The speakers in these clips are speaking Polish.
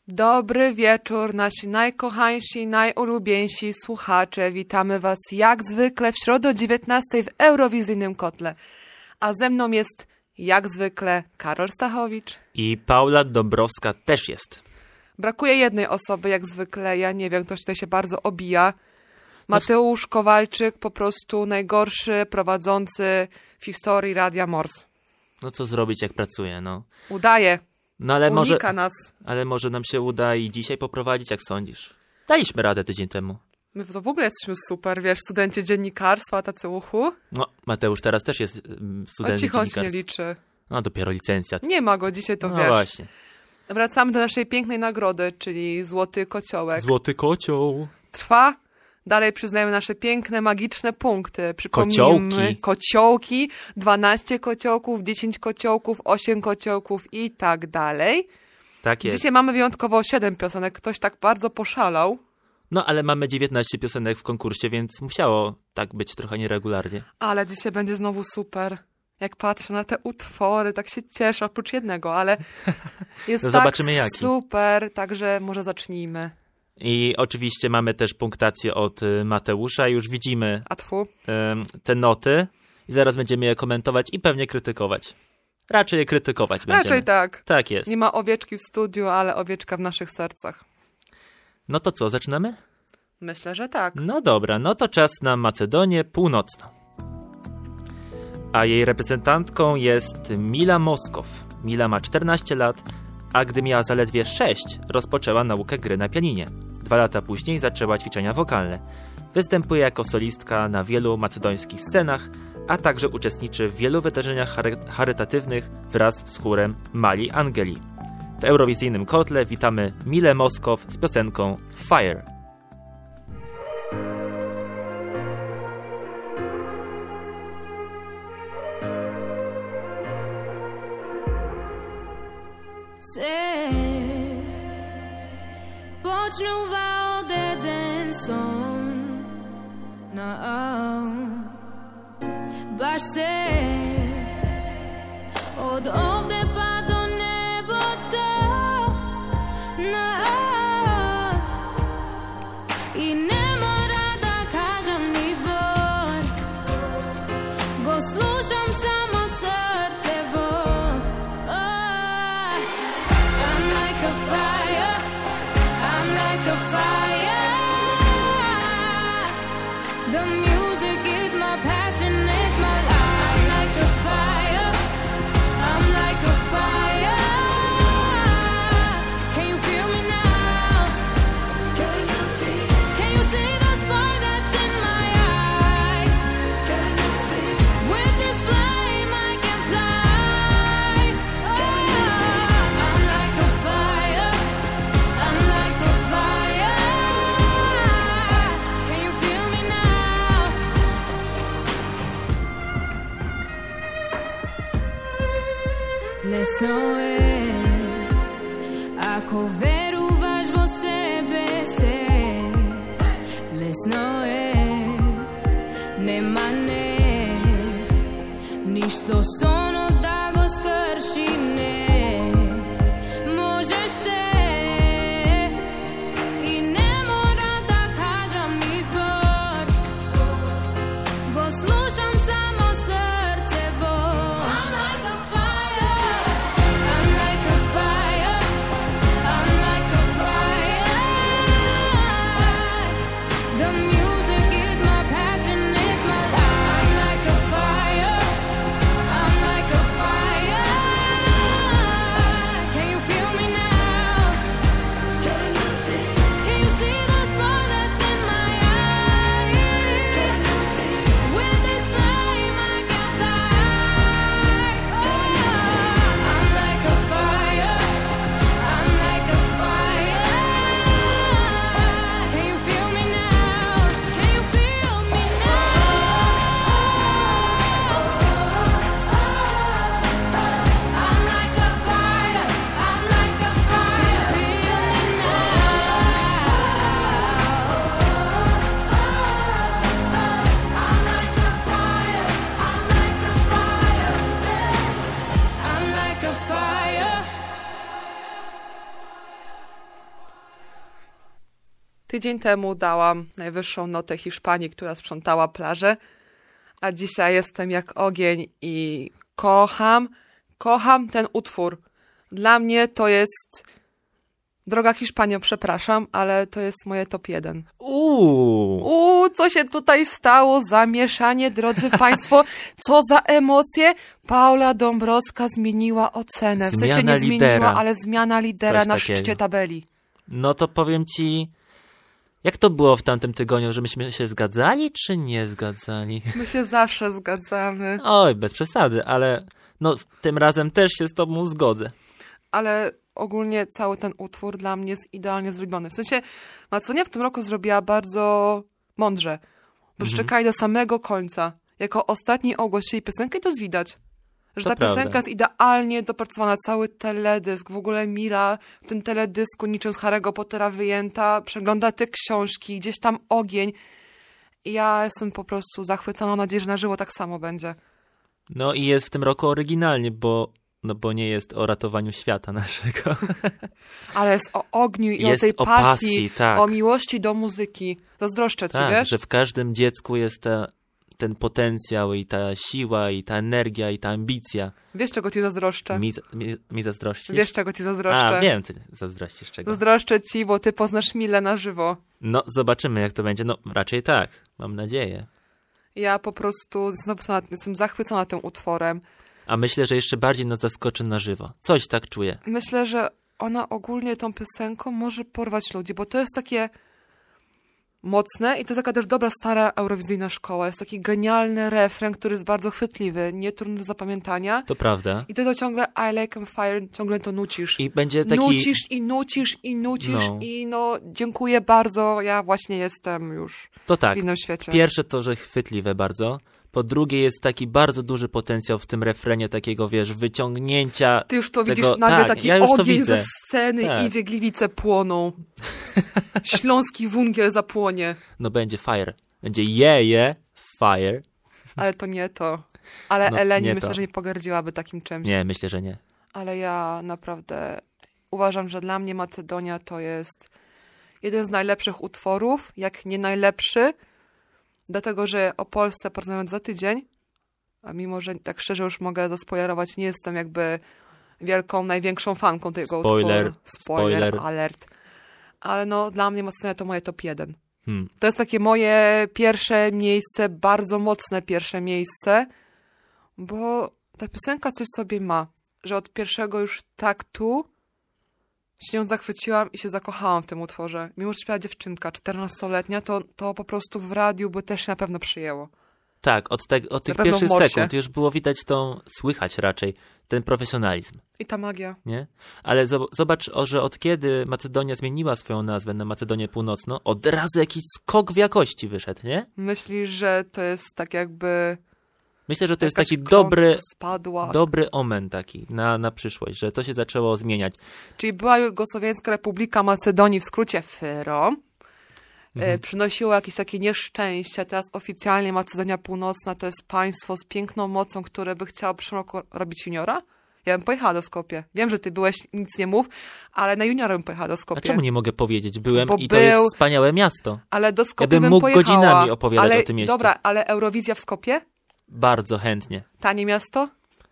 Dobry wieczór, nasi najkochańsi, najulubieńsi słuchacze. Witamy Was jak zwykle w środę o 19:00 w Eurowizyjnym Kotle. A ze mną jest jak zwykle Karol Stachowicz. I Paula Dąbrowska też jest. Brakuje jednej osoby jak zwykle, ja nie wiem, ktoś tutaj się bardzo obija. Mateusz Kowalczyk, po prostu najgorszy prowadzący w historii Radia Morse. No co zrobić, jak pracuje, no. Udaje. No ale Unika nas. Ale może nam się uda i dzisiaj poprowadzić, jak sądzisz? Daliśmy radę tydzień temu. My to w ogóle jesteśmy super, wiesz, studenci dziennikarstwa, tacy uchu. No, Mateusz teraz też jest studentem cicho dziennikarstwa. się nie liczy. No, dopiero licencjat. Nie ma go, dzisiaj to No wiesz. właśnie. Wracamy do naszej pięknej nagrody, czyli Złoty Kociołek. Złoty kocioł. Trwa. Dalej przyznajemy nasze piękne, magiczne punkty. Przypomnijmy, kociołki, 12 kociołków, 10 kociołków, 8 kociołków i tak dalej. Tak jest. Dzisiaj mamy wyjątkowo 7 piosenek. Ktoś tak bardzo poszalał. No, ale mamy 19 piosenek w konkursie, więc musiało tak być trochę nieregularnie. Ale dzisiaj będzie znowu super. Jak patrzę na te utwory, tak się cieszę, oprócz jednego, ale jest No tak zobaczymy jaki. Super, także może zacznijmy. I oczywiście mamy też punktację od Mateusza. Już widzimy te noty i zaraz będziemy je komentować i pewnie krytykować. Raczej je krytykować będziemy. Raczej tak. Tak jest. Nie ma owieczki w studiu, ale owieczka w naszych sercach. No to co, zaczynamy? Myślę, że tak. No dobra, no to czas na Macedonię Północną. A jej reprezentantką jest Mila Moskow. Mila ma 14 lat, a gdy miała zaledwie 6, rozpoczęła naukę gry na pianinie. 2 lata później zaczęła ćwiczenia wokalne. Występuje jako solistka na wielu macedońskich scenach, a także uczestniczy w wielu wydarzeniach charytatywnych wraz z chórem Mali Angeli. W Eurowizyjnym Kotle witamy Milę Moskow z piosenką Fire. Počnúva od jeden son. No, baš se od ovde pa do nebota. No, i ne mora da kažem ni zbor. Go slušam samo srcevo. I'm like a fire. I'm like a fire. The music is my passion, it's my life. I'm like a fire. I'm like a fire. Can you feel me now? Can you see? Can you see the spark that's in my eye? Can you see? With this flame I can fly. I'm like a fire. I'm like a fire. Can you feel me now? Lesno je, ako veruvaš vo sebe se. Lesno je, nema ne, ništo sono da go skrši ne. Možeš se i ne mora da kažem izbor. Go slušam samo srcevo. I'm like a fire. I'm like a fire. I'm like a fire. The music is my passion, it's my life. I'm like a fire. I'm like Tydzień temu dałam najwyższą notę Hiszpanii, która sprzątała plażę, a dzisiaj jestem jak ogień i kocham ten utwór. Dla mnie to jest... Droga Hiszpanio, przepraszam, ale to jest moje top 1. Co się tutaj stało? Zamieszanie, drodzy państwo. Co za emocje? Paula Dąbrowska zmieniła ocenę. W sensie Zmiana nie zmieniła, lidera. ale zmiana lidera Coś na takiego. szczycie tabeli. No to powiem ci, jak to było w tamtym tygodniu, że myśmy się zgadzali, czy nie zgadzali? My się zawsze zgadzamy. Oj, bez przesady, ale no tym razem też się z tobą zgodzę. Ale ogólnie cały ten utwór dla mnie jest idealnie zrobiony. W sensie Macedonia w tym roku zrobiła bardzo mądrze, bo czekali do samego końca. Jako ostatni ogłosili piosenkę i to jest widać. Że To ta prawda. piosenka jest idealnie dopracowana, cały teledysk, w ogóle Mila w tym teledysku niczym z Harry'ego Pottera wyjęta, przegląda te książki, gdzieś tam ogień. I ja jestem po prostu zachwycona, mam nadzieję, że na żywo tak samo będzie. No i jest w tym roku oryginalnie, bo nie jest o ratowaniu świata naszego. Ale jest o ogniu i Jest o tej o pasji, pasji, tak. o miłości do muzyki. Zazdroszczę ci, Tak, wiesz? że w każdym dziecku jest ten potencjał i ta siła i ta energia i ta ambicja. Wiesz, czego ci zazdroszczę? Mi zazdrościsz? Wiesz, czego ci zazdroszczę? A, wiem, ty zazdrościsz czego. Zazdroszczę ci, bo ty poznasz Milę na żywo. No, zobaczymy jak to będzie. No, raczej tak. Mam nadzieję. Ja po prostu jestem zachwycona tym utworem. A myślę, że jeszcze bardziej nas zaskoczy na żywo. Coś tak czuję. Myślę, że ona ogólnie tą piosenką może porwać ludzi, bo to jest takie mocne i to jest taka też dobra, stara eurowizyjna szkoła. Jest taki genialny refren, który jest bardzo chwytliwy, nie trudny do zapamiętania. To prawda. I ty to ciągle I like 'em fire, ciągle to nucisz. I będzie taki... Nucisz i dziękuję bardzo, ja właśnie jestem już To tak. w innym świecie. Pierwsze to, że chwytliwe bardzo. Po drugie jest taki bardzo duży potencjał w tym refrenie takiego, wiesz, wyciągnięcia Ty już to tego, widzisz, nagle tak, taki ja już to ogień widzę. ze sceny Tak. idzie, gliwice płoną. Śląski wungiel zapłonie. No będzie fire. Będzie fire. Ale to nie to. Ale No, Eleni nie myślę, to. że nie pogardziłaby takim czymś. Nie, myślę, że nie. Ale ja naprawdę uważam, że dla mnie Macedonia to jest jeden z najlepszych utworów, jak nie najlepszy. Dlatego, że o Polsce porozmawiamy za tydzień. A mimo, że tak szczerze już mogę zaspoilerować, nie jestem jakby największą fanką tego Spoiler, utworu. spoiler. Alert. Ale no, dla mnie Macedonia to moje top 1. Hmm. To jest takie moje pierwsze miejsce, bardzo mocne pierwsze miejsce, bo ta piosenka coś sobie ma, że od pierwszego już taktu się nią zachwyciłam i się zakochałam w tym utworze. Mimo, że śpiewa dziewczynka, 14-letnia, to po prostu w radiu by też się na pewno przyjęło. Tak, od tych pewno w pierwszych morsie. sekund już było widać słychać raczej ten profesjonalizm, I ta magia. nie? Ale zobacz, że od kiedy Macedonia zmieniła swoją nazwę na Macedonię Północną, od razu jakiś skok w jakości wyszedł, nie? Myślisz, że to jest tak jakby Myślę, że to jest jakaś taki klątwa spadła. dobry omen taki na przyszłość, że to się zaczęło zmieniać. Czyli była Jugosłowiańska Republika Macedonii, w skrócie FYRO, przynosiło jakieś takie nieszczęście. Teraz oficjalnie Macedonia Północna to jest państwo z piękną mocą, które by chciało w przyszłym roku robić juniora. Ja bym pojechała do Skopie. Wiem, że ty byłeś, nic nie mów, ale na juniora bym pojechała do Skopie. A czemu nie mogę powiedzieć? Byłem Bo i to jest wspaniałe miasto. Ale do Skopie Ja bym bym mógł pojechała. godzinami opowiadać ale, o tym mieście. Dobra, ale Eurowizja w Skopie? Bardzo chętnie. Tanie miasto?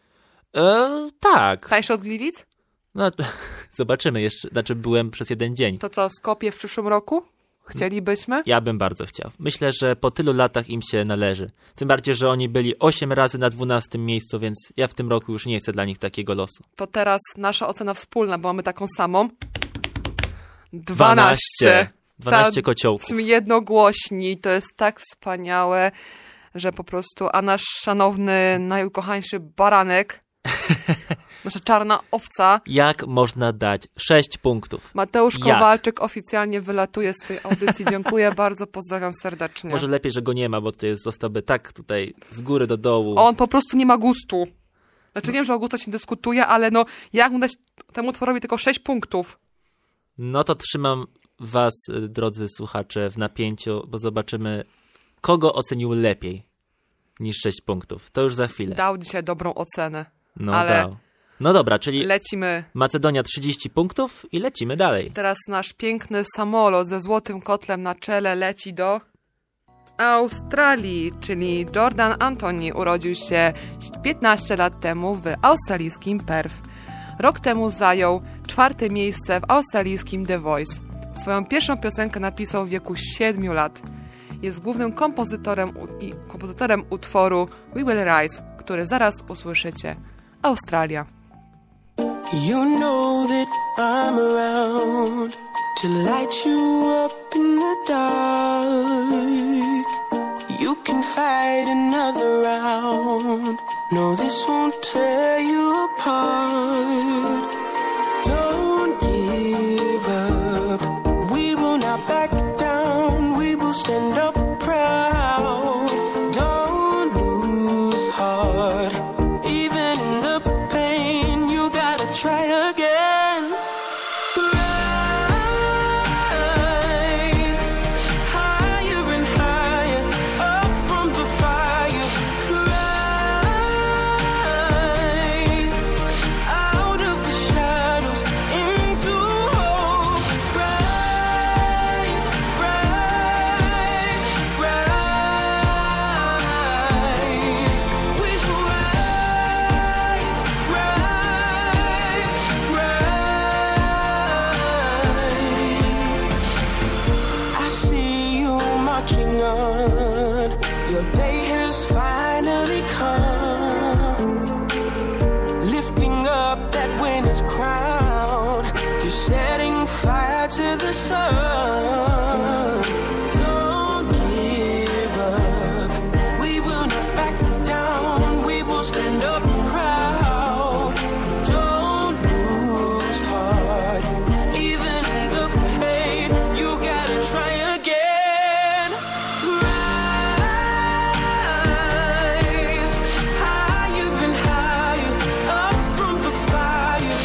Tak. Tańsze od Gliwic? No, zobaczymy jeszcze. Znaczy byłem przez jeden dzień. To co, Skopie w przyszłym roku? Chcielibyśmy? Ja bym bardzo chciał. Myślę, że po tylu latach im się należy. Tym bardziej, że oni byli 8 razy na 12 miejscu, więc ja w tym roku już nie chcę dla nich takiego losu. To teraz nasza ocena wspólna, bo mamy taką samą. 12. 12 kociołków. Jesteśmy jednogłośni, to jest tak wspaniałe, że po prostu, a nasz szanowny, najukochańszy baranek, nasza czarna owca, Jak można dać 6 punktów? Mateusz Jak? Kowalczyk oficjalnie wylatuje z tej audycji. Dziękuję bardzo, pozdrawiam serdecznie. Może lepiej, że go nie ma, bo to jest zostałby tak tutaj z góry do dołu. On po prostu nie ma gustu. Znaczy wiem, że o gustach się dyskutuje, ale no jak mu dać temu utworowi tylko 6 punktów? No to trzymam was, drodzy słuchacze, w napięciu, bo zobaczymy, kogo ocenił lepiej niż 6 punktów. To już za chwilę. Dał dzisiaj dobrą ocenę. No ale dał. No dobra, czyli Lecimy. Macedonia 30 punktów i lecimy dalej. Teraz nasz piękny samolot ze złotym kotlem na czele leci do Australii, czyli Jordan Anthony urodził się 15 lat temu w australijskim Perth. Rok temu zajął 4. miejsce w australijskim The Voice. Swoją pierwszą piosenkę napisał w wieku 7 lat. Jest głównym kompozytorem utworu We Will Rise, który zaraz usłyszycie. Australia. You know that I'm around to light you up in the dark. You can fight another round. No, this won't tear you apart. Don't give up. We will not back down. We will stand up proud. Don't lose heart. Even in the pain, you gotta try again. Rise higher and higher, up from the fire. Rise out of the shadows into hope. Rise, rise, rise. We will rise, rise, rise. I see you marching on. Your day has finally come. Lifting up that winner's crown. You're setting fire to the sun. Don't give up. We will not back down. We will stand up proud. Don't lose heart. Even in the pain, you gotta try again. Rise higher and higher, up from the fire.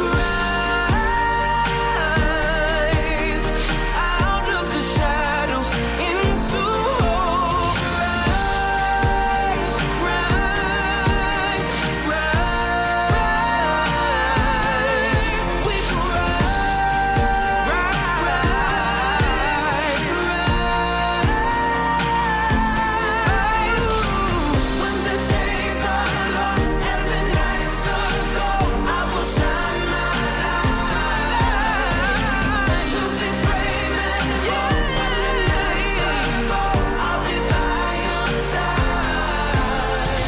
Rise out of the shadows into hope. Rise, rise, rise. We will rise, when the days are long and the nights are cold, I will shine my light. You'll be brave and bold when the nights are cold. I'll be by your side.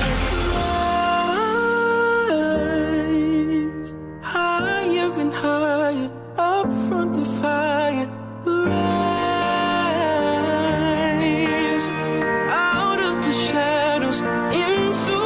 Rise higher and higher, up from the fire. Rise out of the shadows into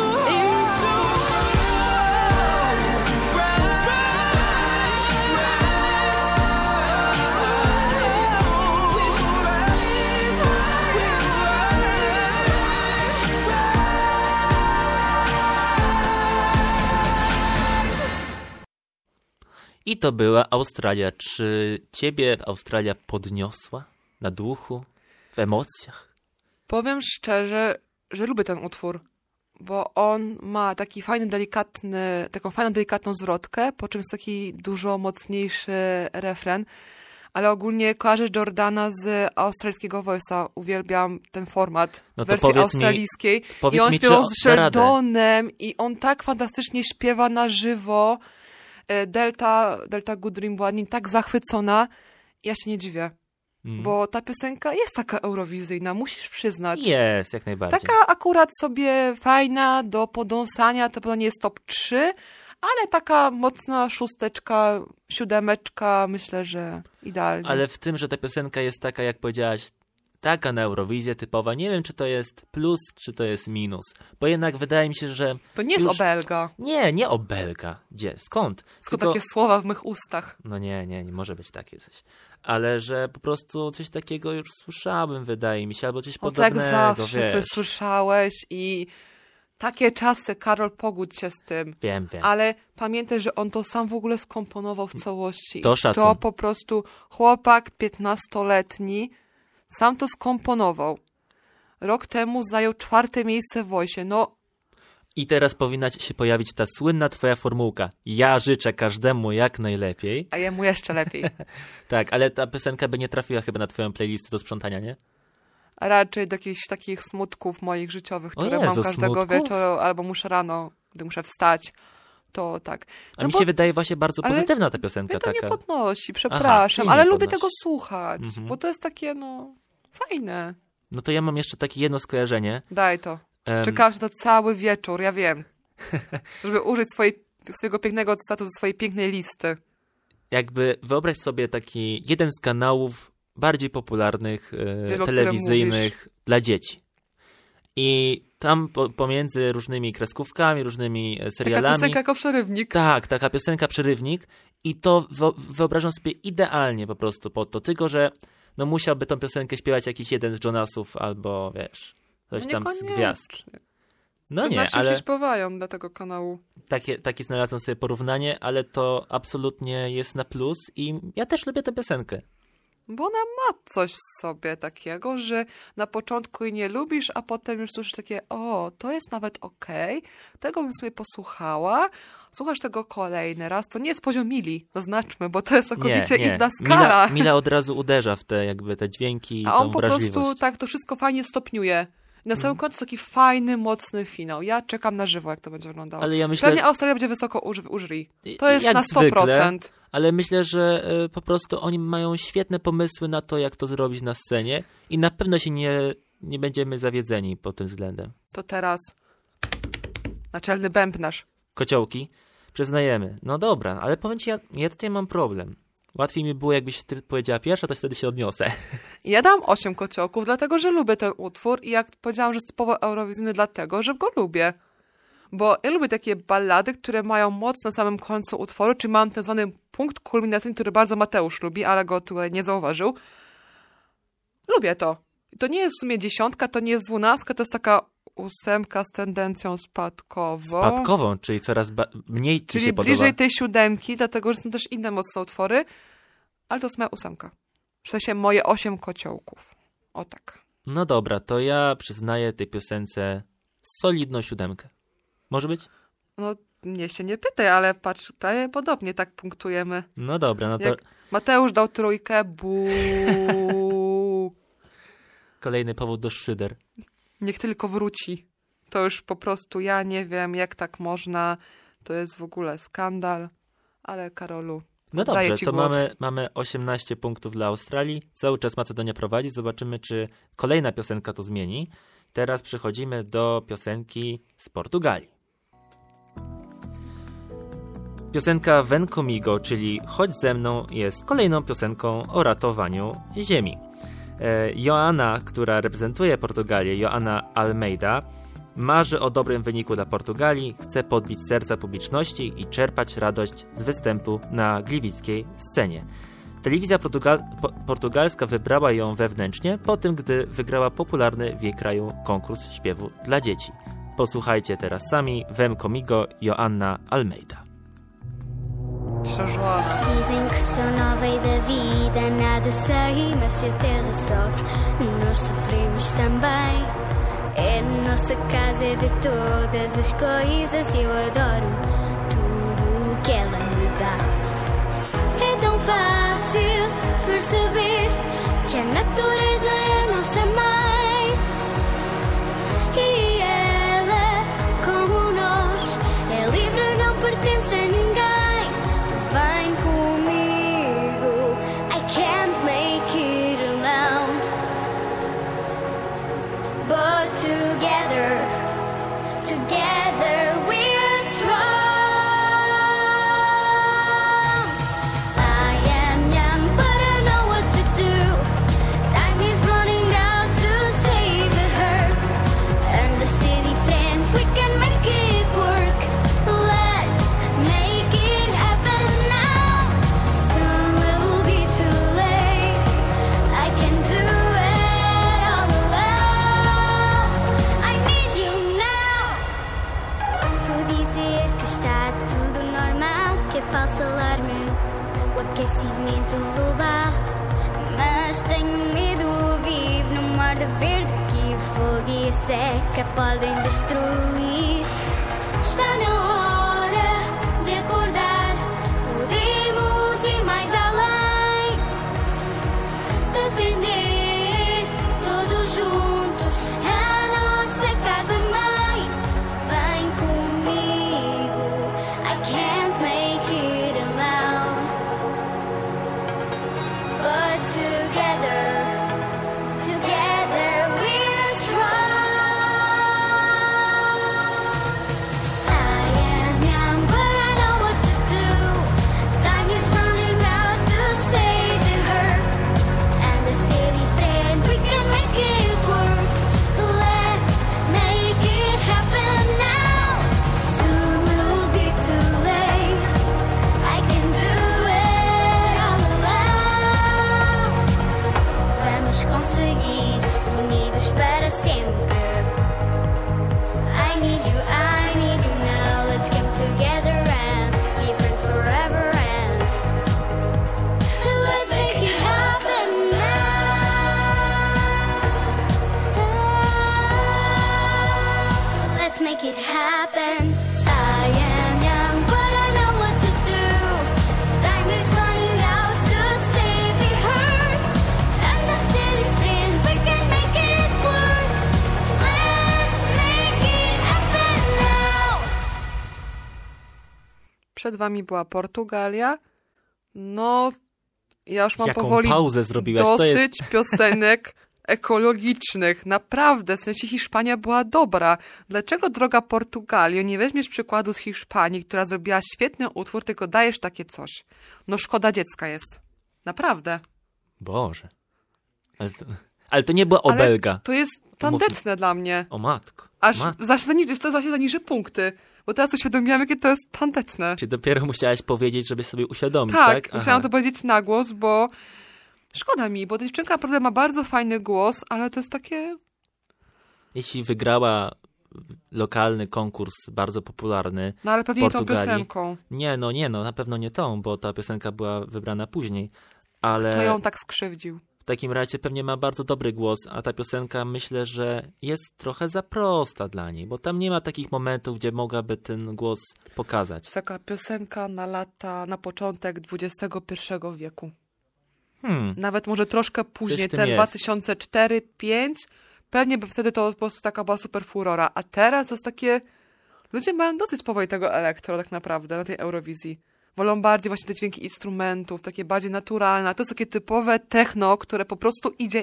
I to była Australia. Czy ciebie Australia podniosła na duchu, w emocjach? Powiem szczerze, że lubię ten utwór, bo on ma taki fajny, taką fajną, delikatną zwrotkę, po czym jest taki dużo mocniejszy refren, ale ogólnie kojarzę Jordana z australijskiego Voice'a. Uwielbiam ten format No w to wersji powiedz mi- australijskiej. powiedz I on mi, śpiewał czy z da radę? Sheldonem i on tak fantastycznie śpiewa na żywo. Delta Goodrem była nim tak zachwycona. Ja się nie dziwię, bo ta piosenka jest taka eurowizyjna, musisz przyznać. Jest, jak najbardziej. Taka akurat sobie fajna do podąsania, to pewno nie jest top 3, ale taka mocna 6, 7, myślę, że idealnie. Ale w tym, że ta piosenka jest taka, jak powiedziałaś, taka na Eurowizję typowa, nie wiem, czy to jest plus, czy to jest minus. Bo jednak wydaje mi się, że... To nie jest już... obelga. Nie obelga. Gdzie? Skąd? Skąd Tylko- takie słowa w mych ustach? No nie może być takie coś. Ale że po prostu coś takiego już słyszałem, wydaje mi się, albo coś O, to jak podobnego, zawsze wiesz. coś słyszałeś i takie czasy, Karol, pogódź się z tym. Wiem. Ale pamiętaj, że on to sam w ogóle skomponował w całości. To I szacun. to po prostu chłopak 15-letni sam to skomponował. Rok temu zajął 4. miejsce w Voice'ie. No, I teraz powinna się pojawić ta słynna twoja formułka. Ja życzę każdemu jak najlepiej. A jemu jeszcze lepiej. Tak, ale ta piosenka by nie trafiła chyba na twoją playlistę do sprzątania, nie? A raczej do jakichś takich smutków moich życiowych, które Jezu, mam każdego smutków? wieczoru, albo muszę rano, gdy muszę wstać, to tak. A mi się wydaje właśnie bardzo ale pozytywna ta piosenka. Mnie to taka. nie podnosi, czyli przepraszam, nie ale lubię podnosi. tego słuchać, Mhm. bo to jest takie, fajne. No to ja mam jeszcze takie jedno skojarzenie. Daj to. Em, Czekałam na to cały wieczór, ja wiem. Żeby użyć swojego pięknego cytatu ze swojej pięknej listy. Jakby wyobraź sobie taki jeden z kanałów bardziej popularnych Wiem, o którym telewizyjnych dla dzieci. I tam pomiędzy różnymi kreskówkami, różnymi Taka serialami. piosenka jako przerywnik. Tak, taka piosenka przerywnik. I to wyobrażam sobie idealnie po prostu pod to. Tylko, że musiałby tą piosenkę śpiewać jakiś jeden z Jonasów albo wiesz, coś tam z Niekoniecznie. gwiazd. No nie, Nasi ale już się śpiewają dla tego kanału. takie znalazłem sobie porównanie, ale to absolutnie jest na plus i ja też lubię tę piosenkę. Bo ona ma coś w sobie takiego, że na początku jej nie lubisz, a potem już słyszysz takie, to jest nawet okej, tego bym sobie posłuchała. Słuchasz tego kolejny raz, to nie jest poziom Mili, zaznaczmy, bo to jest całkowicie inna skala. Mila od razu uderza w te dźwięki i A tą on po wrażliwość. prostu tak to wszystko fajnie stopniuje. I na samym końcu taki fajny, mocny finał. Ja czekam na żywo, jak to będzie wyglądało. Ale ja myślę, Pewnie Australia będzie wysoko u jury. To jest jak na 100%. zwykle, ale myślę, że po prostu oni mają świetne pomysły na to, jak to zrobić na scenie i na pewno się nie będziemy zawiedzeni pod tym względem. To teraz naczelny bębnarz. Kociołki, przyznajemy. No dobra, ale powiem ci, ja tutaj mam problem. Łatwiej mi było, jakbyś ty powiedziała pierwsza, to wtedy się odniosę. Ja dam 8 kociołków, dlatego że lubię ten utwór i jak powiedziałam, że jest typowo eurowizyjny, dlatego że go lubię. Bo ja lubię takie ballady, które mają moc na samym końcu utworu, czy mam ten zwany punkt kulminacyjny, który bardzo Mateusz lubi, ale go tutaj nie zauważył. Lubię to. To nie jest w sumie 10, to nie jest 12, to jest taka 8 z tendencją spadkową. Spadkową, czyli coraz mniej ci Czyli się bliżej podoba. tej 7, dlatego że są też inne mocne utwory, ale to jest moja 8. W sensie moje 8 kociołków. O tak. No dobra, to ja przyznaję tej piosence solidną 7. Może być? No, mnie się nie pytaj, ale patrz, prawie podobnie tak punktujemy. No dobra, no to Jak Mateusz dał 3, kolejny powód do szyder. Niech tylko wróci. To już po prostu ja nie wiem, jak tak można. To jest w ogóle skandal. Ale Karolu, No oddaję dobrze, ci to głos. mamy 18 punktów dla Australii. Cały czas Macedonia prowadzi. Zobaczymy, czy kolejna piosenka to zmieni. Teraz przechodzimy do piosenki z Portugalii. Piosenka Vem Comigo, czyli Chodź ze mną, jest kolejną piosenką o ratowaniu ziemi. Joana, która reprezentuje Portugalię, Joana Almeida, marzy o dobrym wyniku dla Portugalii, chce podbić serca publiczności i czerpać radość z występu na gliwickiej scenie. Telewizja portugalska wybrała ją wewnętrznie po tym, gdy wygrała popularny w jej kraju konkurs śpiewu dla dzieci. Posłuchajcie teraz sami Vem Comigo, Joana Almeida. Przeżona. Dizem que sou nova e da vida nada sei, mas se a terra sofre, nós sofremos também. É nossa casa de todas as coisas, eu adoro tudo o que ela me dá. É tão fácil perceber que a natureza é nossa mãe. E ela, como nós, é livre, não pertence a ninguém. Vem comigo, I can't make it alone. But together we're strong. I am young, but I know what to do. Time is running out to save the earth. And the city friend, we can make it work. Let's make it happen now. Soon will be too late. I can do it all alone. I need you now. Posso dizer que está tudo normal, que é falso alarme, o aquecimento global. Mas tenho medo, vivo num mar de verde que o fogo e a seca podem destruir. está na hora de acordar. Podemos ir mais além, defender todos juntos a nossa casa-mãe. Vem comigo, I can't make it alone, but together we're strong. I am young, but I know what to do. Time is running out to save the earth and the city friend. We can make it work. Let's make it happen now. Soon will be too late. I can do it all alone. Vamos conseguir, unidos para sempre. I need you now. Let's come together and be friends forever and let's make it happen now. Let's make it happen. I am young, but I know what to do. Time is running out to save the earth and the city friend. We can make it work. Let's make it happen now. Przed wami była Portugalia. No, ja już mam Jaką powoli pauzę zrobiłaś? To jest... dosyć piosenek ekologicznych. Naprawdę, w sensie Hiszpania była dobra. Dlaczego, droga Portugalio, nie weźmiesz przykładu z Hiszpanii, która zrobiła świetny utwór, tylko dajesz takie coś? No szkoda dziecka jest. Naprawdę. Boże. Ale to nie była obelga. Ale to jest tandetne dla mnie. O matko. Aż zaniżę punkty. Bo teraz uświadomiłam, jakie to jest tandetne. Czy dopiero musiałaś powiedzieć, żeby sobie uświadomić, tak? Tak, musiałam to powiedzieć na głos, bo szkoda mi, bo ta dziewczynka naprawdę ma bardzo fajny głos, ale to jest takie... Jeśli wygrała lokalny konkurs bardzo popularny No ale pewnie w nie tą Portugalii... piosenką. Nie, na pewno nie tą, bo ta piosenka była wybrana później. Ale To ją tak skrzywdził. w takim razie pewnie ma bardzo dobry głos, a ta piosenka myślę, że jest trochę za prosta dla niej, bo tam nie ma takich momentów, gdzie mogłaby ten głos pokazać. To taka piosenka na początek XXI wieku. Nawet może troszkę później, w tym ten jest. 2004-2005, pewnie by wtedy to po prostu taka była super furora. A teraz to jest takie... Ludzie mają dosyć powoli tego elektro tak naprawdę na tej Eurowizji. Wolą bardziej właśnie te dźwięki instrumentów, takie bardziej naturalne. To jest takie typowe techno, które po prostu idzie.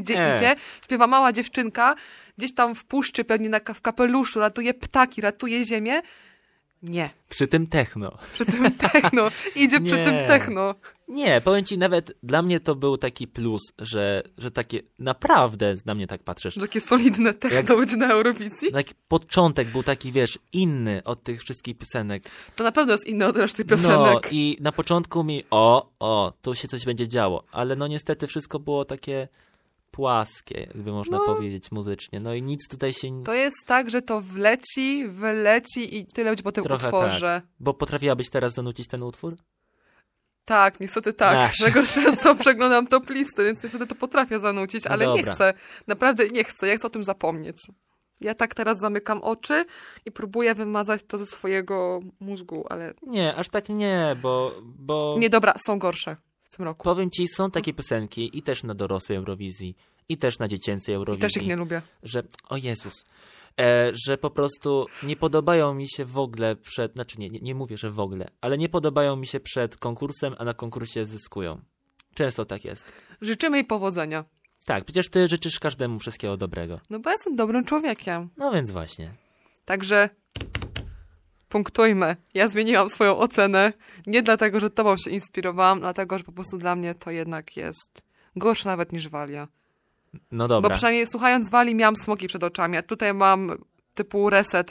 Śpiewa mała dziewczynka, gdzieś tam w puszczy, pewnie w kapeluszu, ratuje ptaki, ratuje ziemię. Nie. Przy tym techno. Przy tym techno. Idzie przy Nie. tym techno. Nie, powiem ci, nawet dla mnie to był taki plus, że takie naprawdę na mnie tak patrzysz. Że takie solidne techno będzie na Eurowizji. Taki początek był taki, wiesz, inny od tych wszystkich piosenek. To na pewno jest inne od reszty piosenek. No i na początku tu się coś będzie działo, ale no niestety wszystko było takie płaskie, jakby można powiedzieć muzycznie. No i nic tutaj się... To jest tak, że to wyleci i tyle będzie po tym Trochę utworze. tak. Bo potrafiłabyś teraz zanucić ten utwór? Tak, niestety tak. Ach. Czego często przeglądam top listy, więc niestety to potrafię zanucić, ale nie dobra. chcę. Naprawdę nie chcę. Ja chcę o tym zapomnieć. Ja tak teraz zamykam oczy i próbuję wymazać to ze swojego mózgu, ale... Nie, aż tak nie, bo... Nie, dobra, są gorsze w tym roku. Powiem ci, są takie piosenki i też na dorosłej Eurowizji, i też na dziecięcej I Eurowizji. też ich nie lubię. Że, o Jezus, że po prostu nie podobają mi się w ogóle znaczy nie mówię, że w ogóle, ale nie podobają mi się przed konkursem, a na konkursie zyskują. Często tak jest. Życzymy jej powodzenia. Tak, przecież ty życzysz każdemu wszystkiego dobrego. No bo jestem dobrym człowiekiem. No więc właśnie. Także punktujmy. Ja zmieniłam swoją ocenę. Nie dlatego, że tobą się inspirowałam, dlatego, że po prostu dla mnie to jednak jest gorsze nawet niż Walia. No dobra. Bo przynajmniej słuchając Wali miałam smoki przed oczami, a tutaj mam typu reset.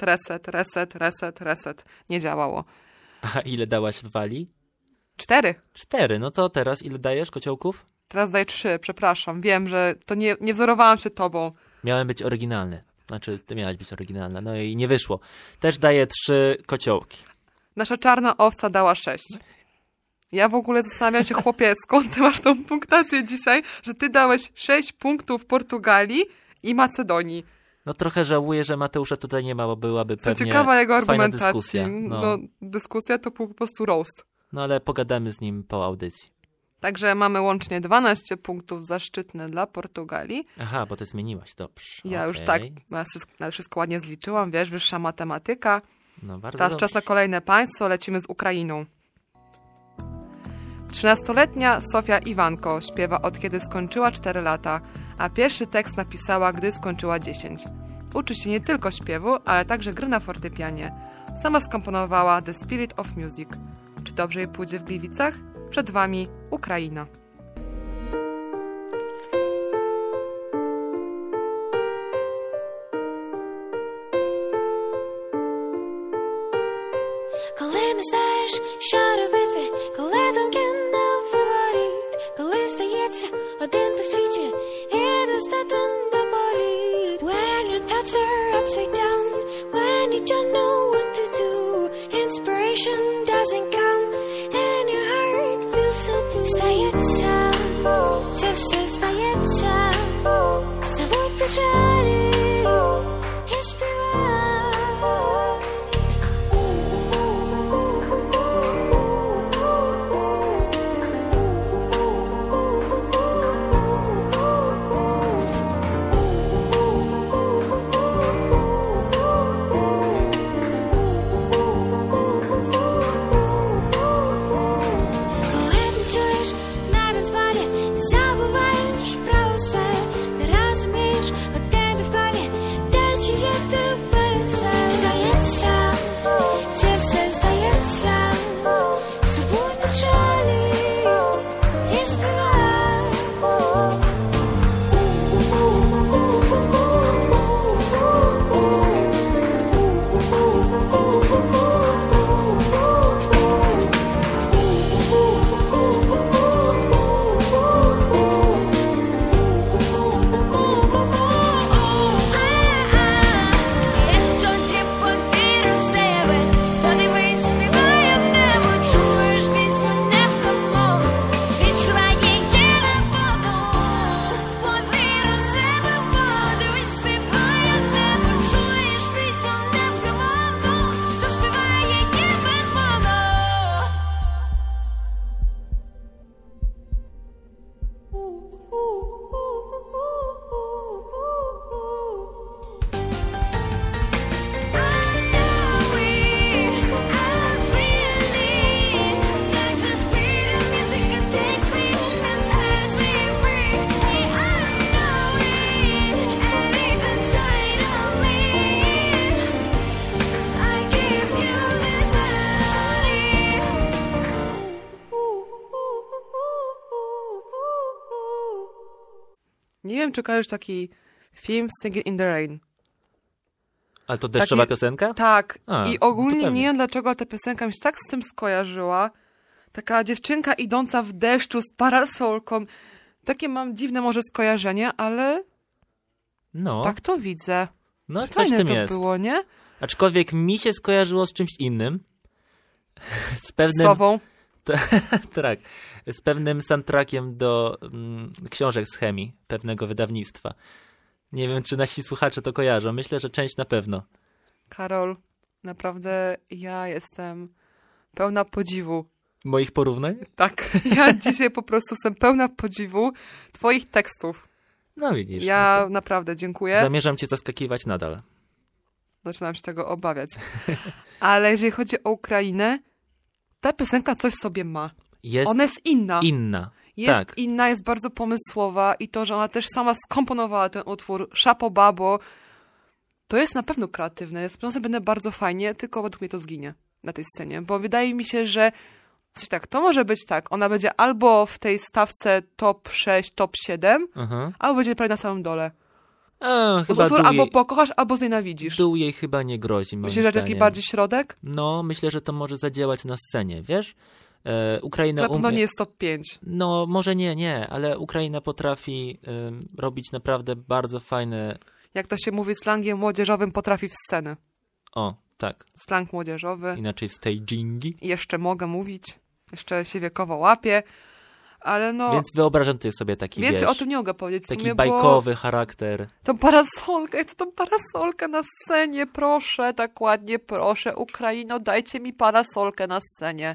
Nie działało. A ile dałaś w Walii? 4. 4. No to teraz ile dajesz kociołków? Teraz daję 3, przepraszam. Wiem, że to nie wzorowałam się tobą. Miałem być oryginalny. Znaczy, ty miałaś być oryginalna. No i nie wyszło. Też daję 3 kociołki. Nasza czarna owca dała 6. Ja w ogóle zastanawiam się, chłopie, skąd ty masz tą punktację dzisiaj, że ty dałeś 6 punktów Portugalii i Macedonii. No trochę żałuję, że Mateusza tutaj nie ma, bo byłaby Jestem pewnie ciekawa jego fajna argumentacji. dyskusja. No, dyskusja to po prostu roast. No ale pogadamy z nim po audycji. Także mamy łącznie 12 punktów zaszczytne dla Portugalii. Aha, bo ty zmieniłaś, dobrze. Ja już Okej. tak na wszystko ładnie zliczyłam, wiesz, wyższa matematyka. No bardzo Teraz dobrze. czas na kolejne państwo, lecimy z Ukrainą. 13-letnia Sofia Iwanko śpiewa od kiedy skończyła 4 lata, a pierwszy tekst napisała, gdy skończyła 10. Uczy się nie tylko śpiewu, ale także gry na fortepianie. Sama skomponowała The Spirit of Music. Czy dobrze jej pójdzie w Gliwicach? Przed wami Ukraina. Коли не знаєш, що робити, коли думки не виборіть, коли стається один по світі і не здатен до боліт. When your thoughts are upside down, when you don't know what to do, inspiration doesn't come and your heart feels so blue. Стається, це все стається, забудь печалі і співай. Коли танцюєш на танцполі, забуваєш про усе, не розумієш, де ти в колі, де чиє тебе все. Здається, це все здається, забудь печалі і співай. Я тоді повірю в себе, подивись, співає небо, чуєш пісню невтомовну, відчуває її воду. Повірю в себе, подивись, співає небо, чуєш пісню невтомовну, хто співає її безмовно. Nie wiem, czy kojarzysz taki film Singing in the Rain. Ale to deszczowa Taki- piosenka? Tak. A, I no to ogólnie pewnie. nie wiem, dlaczego ta piosenka mi się tak z tym skojarzyła. Taka dziewczynka idąca w deszczu z parasolką. Takie mam dziwne może skojarzenie, ale No, tak to widzę. no Czy coś w fajne tym to jest. było, nie? Aczkolwiek mi się skojarzyło z czymś innym. Z Z pewnym... sową. Tak, z pewnym soundtrackiem do książek z chemii pewnego wydawnictwa. Nie wiem, czy nasi słuchacze to kojarzą. Myślę, że część na pewno. Karol, naprawdę ja jestem pełna podziwu. Moich porównań? Tak, ja dzisiaj po prostu jestem pełna podziwu twoich tekstów. No widzisz. Ja no to naprawdę dziękuję. zamierzam cię zaskakiwać nadal. Zaczynam się tego obawiać. Ale jeżeli chodzi o Ukrainę, ta piosenka coś w sobie ma. Jest Ona jest inna. inna. Jest tak. inna, jest bardzo pomysłowa i to, że ona też sama skomponowała ten utwór Chapeau Babo, to jest na pewno kreatywne. Jest będę bardzo fajnie, tylko według mnie to zginie na tej scenie, bo wydaje mi się, że tak, to może być tak, ona będzie albo w tej stawce top 6, top 7, Aha. albo będzie prawie na samym dole. A, chyba Utwór dół albo jej, pokochasz, albo znienawidzisz. dół jej chyba nie grozi, moim Myślisz, że taki zdaniem. bardziej środek? No, myślę, że to może zadziałać na scenie, wiesz? Ukraina Na pewno umie... nie jest top 5. No, może nie, ale Ukraina potrafi robić naprawdę bardzo fajne... Jak to się mówi slangiem młodzieżowym, potrafi w scenę. O, tak. Slang młodzieżowy. Inaczej stagingi. I jeszcze mogę mówić. Jeszcze się wiekowo łapię. Ale no, Więc wyobrażam tutaj sobie taki, więcej wiesz, o tym nie mogę powiedzieć. W taki sumie, bajkowy charakter. Tą parasolkę na scenie, proszę, tak ładnie, proszę. Ukraino, dajcie mi parasolkę na scenie.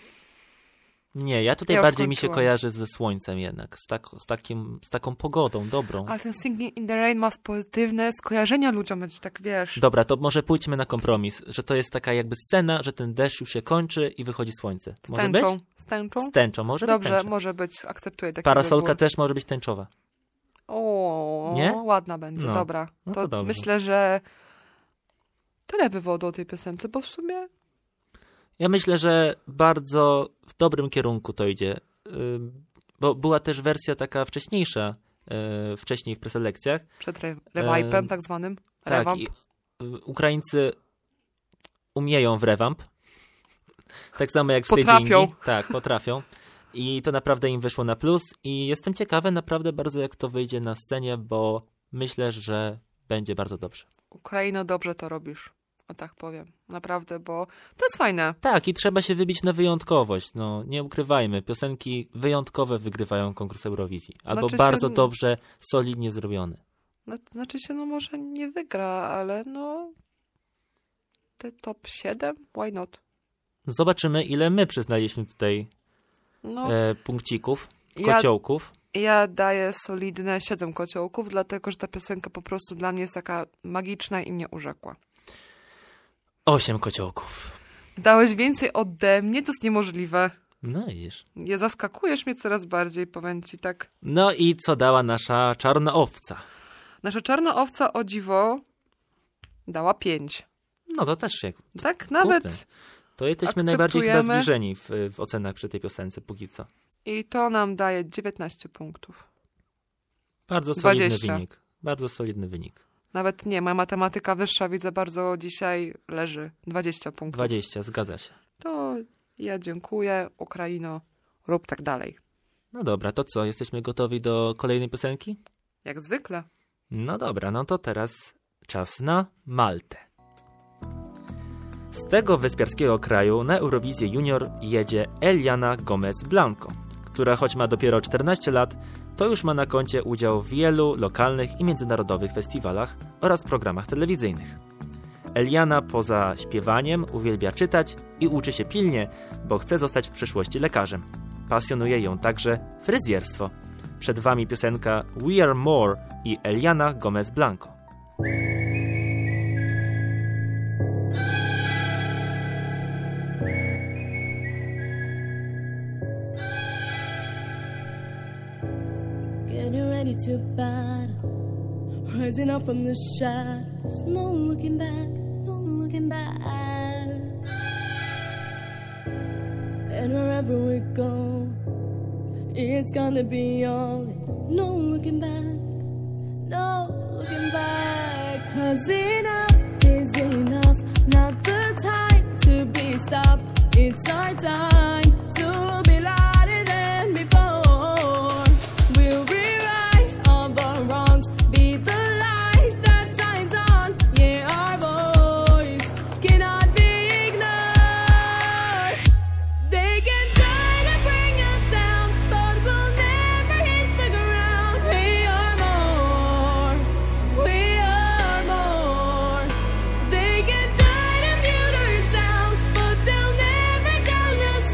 Nie, ja tutaj Ja już bardziej mi się skończyłam. kojarzy ze słońcem jednak, z taką pogodą dobrą. Ale ten Singing in the Rain ma pozytywne skojarzenia ludziom, będzie tak, wiesz. Dobra, to może pójdźmy na kompromis, że to jest taka jakby scena, że ten deszcz już się kończy i wychodzi słońce. Z Może tęczą. być? Z tęczą? Z tęczą, może być Dobrze, tęcza. może być, akceptuję taki Parasolka wybór. też może być tęczowa. O, Nie? ładna będzie, No. dobra. No to dobrze. myślę, że tyle wywodu o tej piosence, bo w sumie Ja myślę, że bardzo w dobrym kierunku to idzie, bo była też wersja taka wcześniejsza, wcześniej w preselekcjach. przed revive'em tak zwanym. Tak, Revamp. i Ukraińcy umieją w rewamp. Tak samo jak w Potrafią. stageingi. Tak, potrafią. I to naprawdę im wyszło na plus i jestem ciekawy naprawdę bardzo, jak to wyjdzie na scenie, bo myślę, że będzie bardzo dobrze. Ukraino, dobrze to robisz. O tak powiem. Naprawdę, bo to jest fajne. Tak, i trzeba się wybić na wyjątkowość. No, nie ukrywajmy, piosenki wyjątkowe wygrywają konkurs Eurowizji. Albo Znaczy się- bardzo dobrze, solidnie zrobione. No, to znaczy się, no może nie wygra, ale no te top 7? Why not? Zobaczymy, ile my przyznaliśmy tutaj No, punkcików, Ja- kociołków. ja daję solidne 7 kociołków, dlatego, że ta piosenka po prostu dla mnie jest taka magiczna i mnie urzekła. 8 kociołków. Dałeś więcej ode mnie? To jest niemożliwe. No widzisz. Nie zaskakujesz mnie coraz bardziej, powiem ci tak. No i co dała nasza czarna owca? Nasza czarna owca, o dziwo, dała 5. No to też się... Tak, nawet. Kurde. To jesteśmy najbardziej chyba Akceptujemy. zbliżeni w ocenach przy tej piosence, póki co. I to nam daje 19 punktów. Bardzo solidny 20. wynik. Bardzo solidny wynik. Nawet nie, moja matematyka wyższa, widzę, bardzo dzisiaj leży. 20 punktów. 20, zgadza się. To ja dziękuję, Ukraino, rób tak dalej. No dobra, to co? Jesteśmy gotowi do kolejnej piosenki? Jak zwykle. No dobra, no to teraz czas na Maltę. Z tego wyspiarskiego kraju na Eurowizję Junior jedzie Eliana Gomez Blanco, która choć ma dopiero 14 lat, to już ma na koncie udział w wielu lokalnych i międzynarodowych festiwalach oraz programach telewizyjnych. Eliana poza śpiewaniem uwielbia czytać i uczy się pilnie, bo chce zostać w przyszłości lekarzem. Pasjonuje ją także fryzjerstwo. Przed wami piosenka We Are More i Eliana Gomez Blanco. Getting ready to battle, rising up from the shadows. No looking back, no looking back. And wherever we go, it's gonna be all in. No looking back, no looking back. 'Cause enough is enough, not the time to be stopped. It's our time to be louder than before. We'll rewrite all the wrongs, be the light that shines on. Yeah, our voice cannot be ignored. They can try to bring us down, but we'll never hit the ground. We are more, we are more. They can try to mute our sound, but they'll never drown us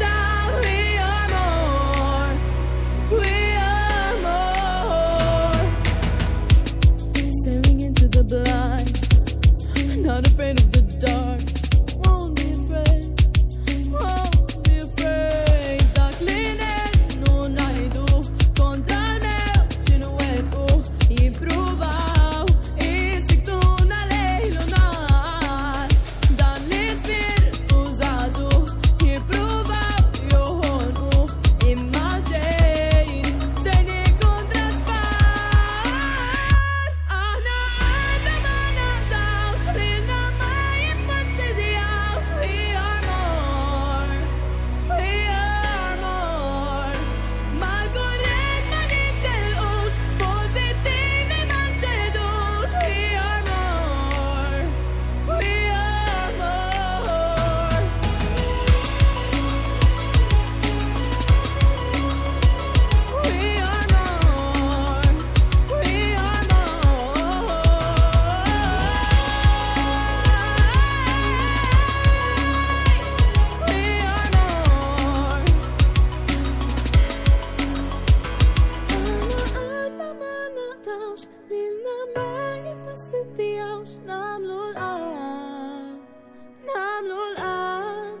استديو وش نعملو الآن نعملو الآن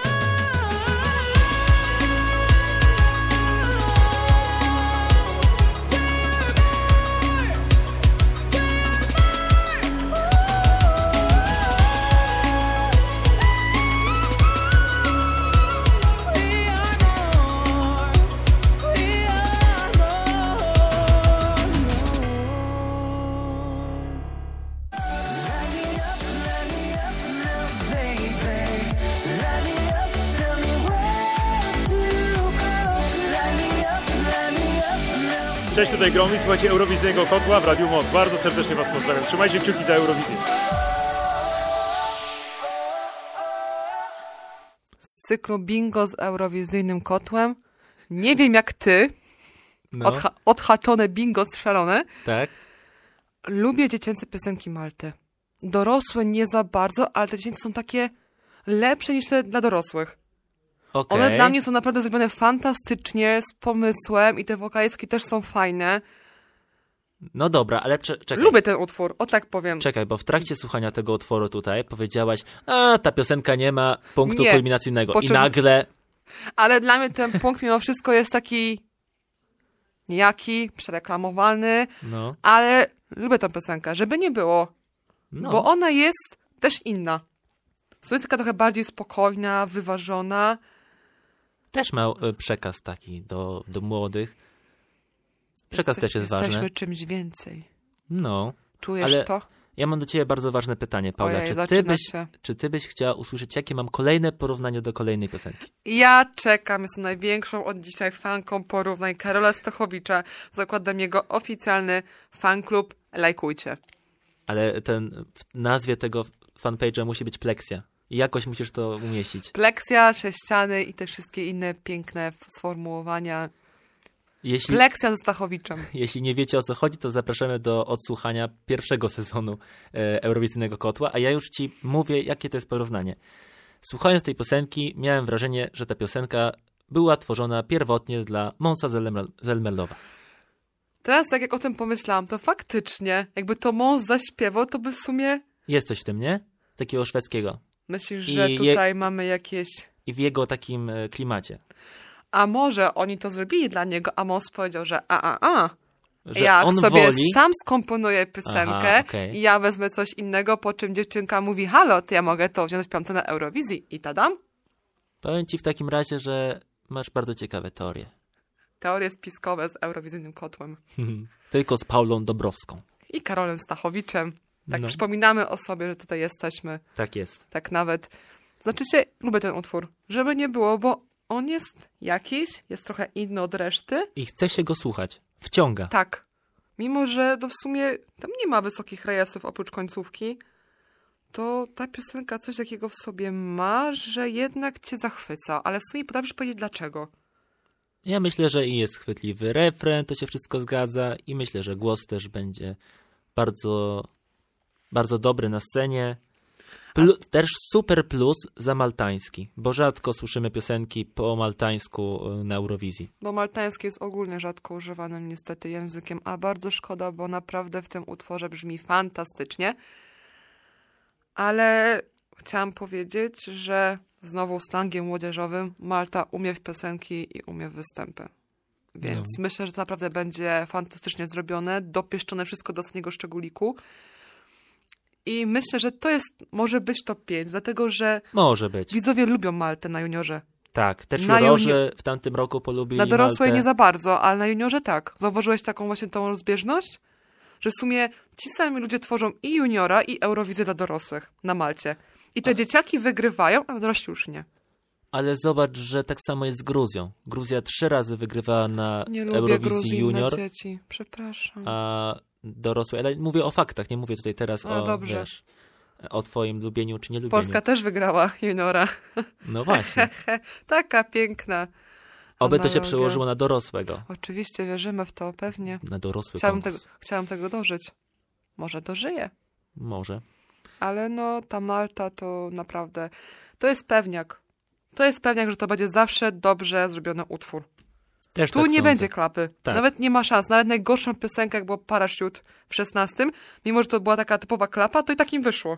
Cześć, tutaj Gromi, słuchajcie Eurowizyjnego Kotła w Radiu Mod. Bardzo serdecznie Was pozdrawiam. Trzymajcie kciuki dla Eurowizji. Z cyklu Bingo z Eurowizyjnym Kotłem. Nie wiem jak ty, No, odhaczone bingo strzelone. tak. Lubię dziecięce piosenki Malty. Dorosłe nie za bardzo, ale te dziecięce są takie lepsze niż te dla dorosłych. Okej. One dla mnie są naprawdę zrobione fantastycznie, z pomysłem i te wokalistki też są fajne. No dobra, ale czekaj. Lubię ten utwór, o tak powiem. Czekaj, bo w trakcie słuchania tego utworu tutaj powiedziałaś, a ta piosenka nie ma punktu Nie. kulminacyjnego. Po I czym- nagle, Ale dla mnie ten punkt mimo wszystko jest taki niejaki, przereklamowany, no, ale lubię tę piosenkę, żeby nie było, no, bo ona jest też inna. Jest taka trochę bardziej spokojna, wyważona. też ma przekaz taki do młodych. Przekaz też jest Jesteśmy ważny. czymś więcej. No, Czujesz ale to? ja mam do ciebie bardzo ważne pytanie, Paula. Ojej, Czy zaczyna się. czy ty byś chciała usłyszeć, jakie mam kolejne porównanie do kolejnej piosenki? Ja czekam, jestem największą od dzisiaj fanką porównań Karola Stachowicza. Zakładam jego oficjalny fanklub. Lajkujcie. Ale w nazwie tego fanpage'a musi być Plexia. I jakoś musisz to umieścić. Pleksja, sześciany i te wszystkie inne piękne sformułowania. Jeśli, Pleksja ze Stachowiczem. jeśli nie wiecie o co chodzi, to zapraszamy do odsłuchania pierwszego sezonu Eurowizyjnego Kotła, a ja już ci mówię, jakie to jest porównanie. Słuchając tej piosenki, miałem wrażenie, że ta piosenka była tworzona pierwotnie dla Monsa Zelmerlowa. Teraz tak jak o tym pomyślałam, to faktycznie, jakby to Mons zaśpiewał, to by w sumie... Jest coś w tym, nie? Takiego szwedzkiego. Myślisz, I że tutaj mamy jakieś... I w jego takim klimacie. A może oni to zrobili dla niego, a Mons powiedział, że Że ja on sobie woli... sam skomponuję piosenkę Aha, okej. i ja wezmę coś innego, po czym dziewczynka mówi, halo, to ja mogę to wziąć piątkę na Eurowizji i tadam. Powiem ci w takim razie, że masz bardzo ciekawe teorie. Teorie spiskowe z Eurowizyjnym Kotłem. Tylko z Paulą Dobrowską. I Karolem Stachowiczem. Tak No. przypominamy o sobie, że tutaj jesteśmy. Tak jest. Tak nawet. Znaczy się, lubię ten utwór. Żeby nie było, bo on jest jakiś, jest trochę inny od reszty. I chce się go słuchać. Wciąga. Tak. Mimo, że to w sumie tam nie ma wysokich rejesów oprócz końcówki, to ta piosenka coś takiego w sobie ma, że jednak cię zachwyca. Ale w sumie potrafisz powiedzieć dlaczego. Ja myślę, że i jest chwytliwy refren, to się wszystko zgadza i myślę, że głos też będzie bardzo, bardzo dobry na scenie. Też super plus za maltański, bo rzadko słyszymy piosenki po maltańsku na Eurowizji. Bo maltański jest ogólnie rzadko używanym niestety językiem, a bardzo szkoda, bo naprawdę w tym utworze brzmi fantastycznie. Ale chciałam powiedzieć, że znowu slangiem młodzieżowym Malta umie w piosenki i umie w występy. Więc myślę, że to naprawdę będzie fantastycznie zrobione, dopieszczone wszystko do ostatniego szczególiku. I myślę, że to może być top 5, dlatego że Może być. widzowie lubią Maltę na juniorze. Tak, też Na jurorzy w tamtym roku polubili Na dorosłej Maltę. nie za bardzo, ale na juniorze tak. Zauważyłeś taką właśnie tą rozbieżność? Że w sumie ci sami ludzie tworzą i juniora, i Eurowizję dla dorosłych na Malcie. I te dzieciaki wygrywają, a dorośli już nie. Ale zobacz, że tak samo jest z Gruzją. Gruzja 3 razy wygrywała na Nie lubię Eurowizji Gruzji Junior, na dzieci. Przepraszam. a dorosłe, ale mówię o faktach, nie mówię tutaj teraz A, o, dobrze. wiesz, o twoim lubieniu czy nie lubieniu. Polska też wygrała juniora. No właśnie. Taka piękna. Oby to się analogia. przełożyło na dorosłego. Oczywiście wierzymy w to, pewnie. Na dorosły Chciałabym konkurs. tego dożyć. Może dożyję. Może. Ale no, ta Malta to naprawdę... To jest pewniak. To jest pewniak, że to będzie zawsze dobrze zrobiony utwór. Też Tu tak nie sądzę. będzie klapy. Tak. Nawet nie ma szans. Nawet najgorszą piosenkę, jak było Parachute w 16, mimo że to była taka typowa klapa, to i takim wyszło.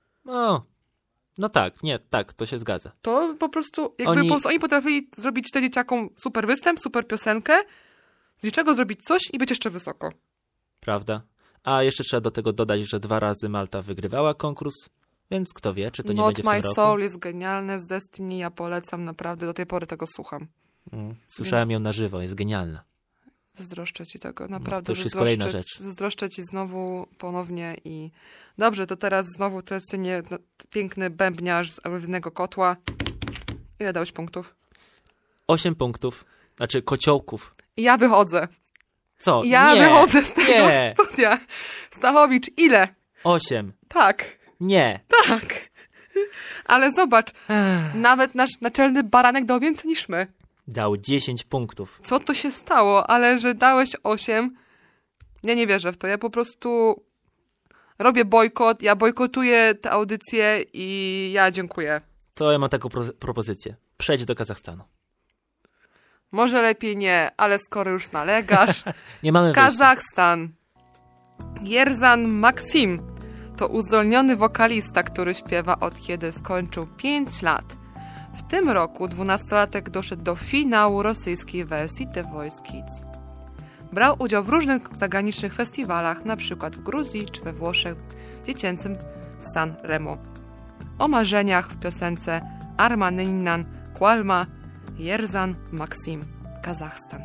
No tak, nie, tak, to się zgadza. To po prostu, jakby oni potrafili zrobić wtedy dzieciakom super występ, super piosenkę, z niczego zrobić coś i być jeszcze wysoko. Prawda? A jeszcze trzeba do tego dodać, że 2 razy Malta wygrywała konkurs, więc kto wie, czy to nie Not będzie w tym My roku. Soul jest genialne z Destiny, ja polecam naprawdę, do tej pory tego słucham. Słyszałem ją na żywo, jest genialna. Zazdroszczę ci tego, naprawdę. to już jest kolejna rzecz. Zazdroszczę ci znowu ponownie i dobrze, to teraz znowu tradycyjnie piękny bębniarz z Eurowizyjnego Kotła. Ile dałeś punktów? 8 punktów, znaczy kociołków. I ja wychodzę. Co? Ja nie, wychodzę z tego nie. studia. Stachowicz, ile? 8. Tak. Nie. Tak. Ale zobacz, nawet nasz naczelny baranek dał więcej niż my. Dał 10 punktów. Co to się stało? Ale że dałeś 8, ja nie wierzę w to. Ja po prostu robię bojkot, ja bojkotuję tę audycję i ja dziękuję. To ja mam taką propozycję. Przejdź do Kazachstanu. Może lepiej nie, ale skoro już nalegasz. Nie mamy wyjścia. Kazachstan. Yerzan Maksim to uzdolniony wokalista, który śpiewa od kiedy skończył 5 lat. W tym roku 12-latek doszedł do finału rosyjskiej wersji The Voice Kids. Brał udział w różnych zagranicznych festiwalach, np. w Gruzji czy we Włoszech, dziecięcym San Remo. O marzeniach w piosence Armeninan Kłalma Yerzan Maksim, Kazachstan.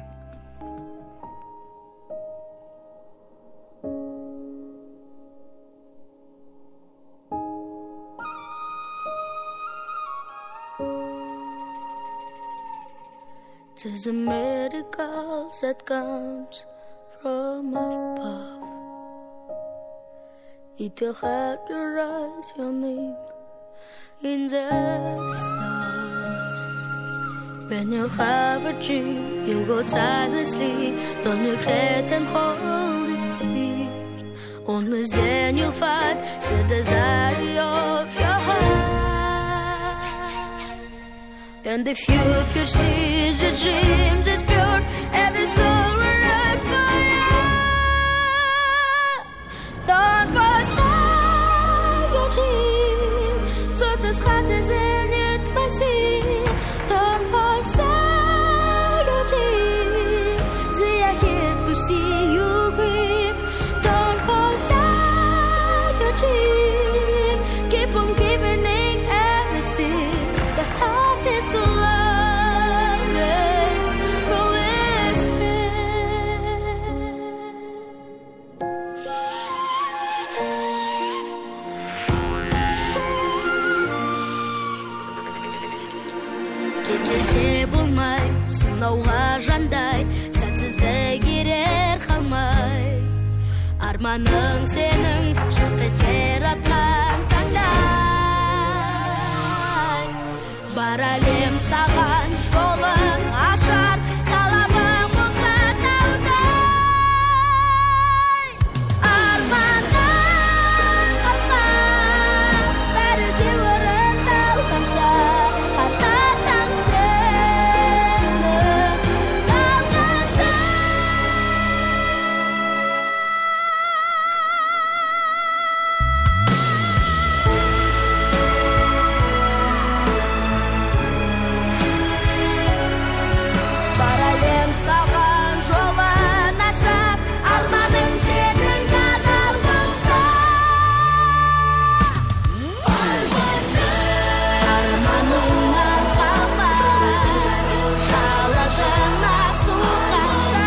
Tis a miracle that comes from above. It'll help you write your name in the stars. When you have a dream, you go tirelessly, don't regret and hold it here. Only then you'll find the desire of your heart. And if you pursue the dreams as pure, every soul will run for you. Don't forsake your dream, such as hard as it may seem. Don't forsake your dream, they are here to see you dream. Don't forsake your dream, keep on giving everything. Your heart is glowing from within. Кетпесе болмай, сынауға жандай, сәтсіздік ерер қалмай. Арманың сенің шақ етер атқан таңдай. Бар әлем саған жолын ашар, талабың болса таудай. Арманың қалмай, бәрі де орындалғанша, қататам сені қалғанша. Бар әлем саған жолын ашар, арманың сенің қадам болса. Арманыңнан қалма, қаладың асу қанша.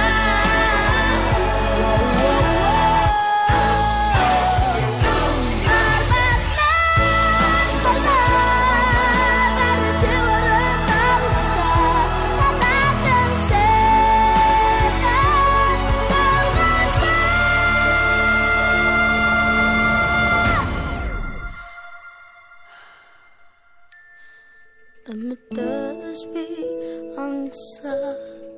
Арманнан қалма, бәрі де орындалғанша, қанатың сенің қалғанша. Үміттер аңсап.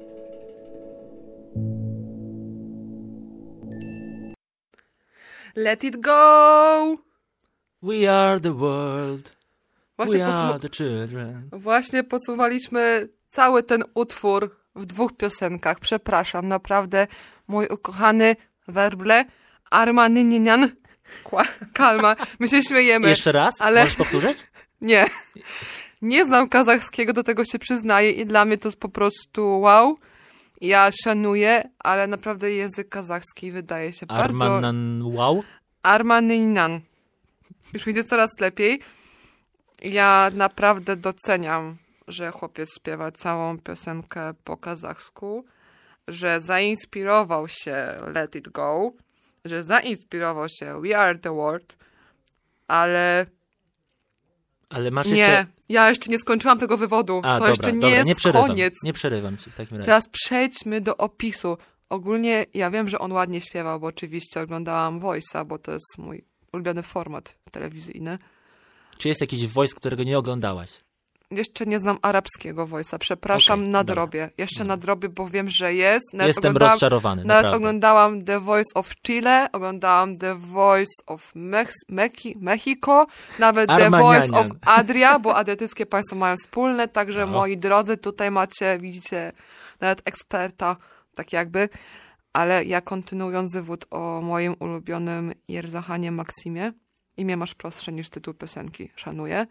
Let it go! We are the world. Właśnie, We are the children. Właśnie podsumowaliśmy cały ten utwór w 2 piosenkach. Przepraszam, naprawdę, mój ukochany werble, Armaninian, kalma, my się śmiejemy. Jeszcze raz? Ale- Możesz powtórzyć? Nie, nie znam kazachskiego, do tego się przyznaję i dla mnie to jest po prostu wow. Ja szanuję, ale naprawdę język kazachski wydaje się bardzo... Armanan wow? Armaninian. Już mi idzie coraz lepiej. Ja naprawdę doceniam, że chłopiec śpiewa całą piosenkę po kazachsku, że zainspirował się Let It Go, że zainspirował się We Are The World, ale Ale masz nie, jeszcze... ja jeszcze nie skończyłam tego wywodu. A, To dobra, jeszcze nie dobra, jest nie przerywam, koniec. Nie przerywam ci w takim razie. Teraz przejdźmy do opisu. Ogólnie ja wiem, że on ładnie śpiewał, bo oczywiście oglądałam Voice'a, bo to jest mój ulubiony format telewizyjny. Czy jest jakiś voice, którego nie oglądałaś? Jeszcze nie znam arabskiego Voice'a, przepraszam, Okej, nadrobię. Jeszcze nadrobię, bo wiem, że jest. Nawet Jestem oglądałam- rozczarowany, Nawet naprawdę. oglądałam The Voice of Chile, oglądałam The Voice of Mexico, nawet The Armanianian. Voice of Adria, bo adriatyckie państwa mają wspólne, także No. moi drodzy, tutaj macie, widzicie, nawet eksperta, tak jakby. Ale ja kontynuując wywód o moim ulubionym Jerzachanie Maksimie, imię masz prostsze niż tytuł piosenki, szanuję.